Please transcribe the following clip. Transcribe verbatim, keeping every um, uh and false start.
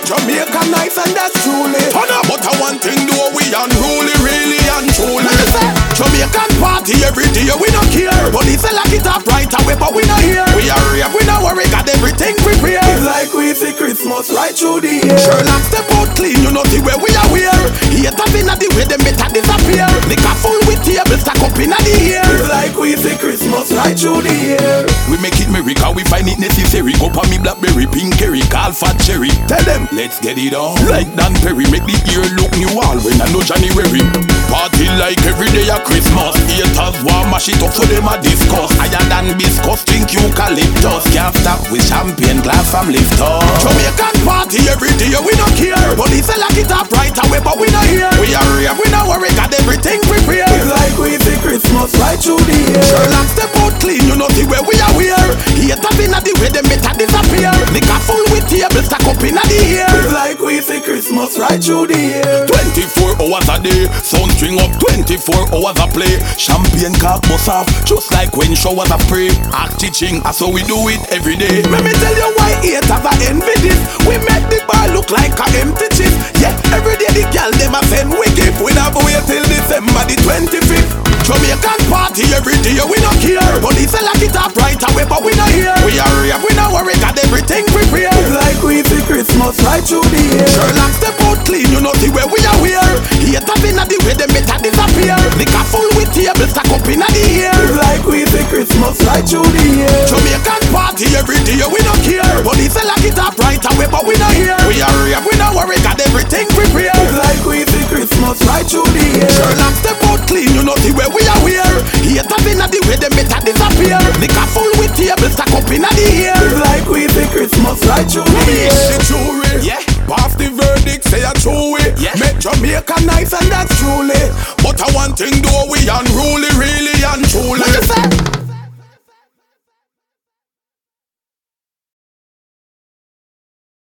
Jamaica nice and that's truly. Turn up, but I one thing do we unruly, really and truly. Jamaican party every day, we don't care. Police say lock it up right away, but we not here. We are rave, we not worry, got everything prepared. It's like we see Christmas right through the year. Sherlock step out clean, you know see where we are wear. Haters inna the way them better disappear. Liquor full with tables stack up inna the air. It's like we see Christmas right through the year. We make it merry, cause we find it necessary. Go pa me blackberry, pink curry, call fat cherry. Tell them, let's get it on. Like Dan Perry, make the year look new all when I know January. Party like every day at Christmas. Haters want mash it up so them a discuss. Higher than biscuits, drink eucalyptus. Can't stop with champagne glass from lift up. Jamaican party every day, we don't care. Police say lock it up right away, but we not here. We are rave, we not worry, got everything prepared. It's like we see Christmas right through the year. Sherlock step out clean, you know see where we are wear. Haters inna the way them better disappear. Liquor full with tables stack up inna the air. It's like we see Christmas right through the year. Twenty-four hours a day, sound string up, twenty-four hours a play. Champagne cock bust off, just like when showers a spray. Act teaching, that's how we do it every day. Let me tell you why haters a envy this. We make the bar look like a empty chip. Yeah, every day the girl them a send wicked. We never wait till December the twenty-fifth. Jamaican party every day, we don't care. Police say lock it up right away, but we not here. We are rave, we not worry, got everything prepared. It's like we see Christmas right through the year. Sherlock step out clean, you know see where we are wear. Haters inna the way them better disappear. Liquor full with tables stack up inna the air. It's like we see Christmas right through the year. Jamaican party every day, we don't care. Police say lock it up right away, but we not here. We are rave, we not worry, got everything prepared. It's like we see Christmas right through the year. Sherlock step out clean, you know see where we are wear. Haters inna the way them better disappear. Liquor full with tables stack up inna the air. It's like we see Christmas right through the year. The jury, yeah. Pass the verdict, say a true way. Yeah. Make Jamaica nice and that's truly. But I one thing do we unruly, really and truly. What you say?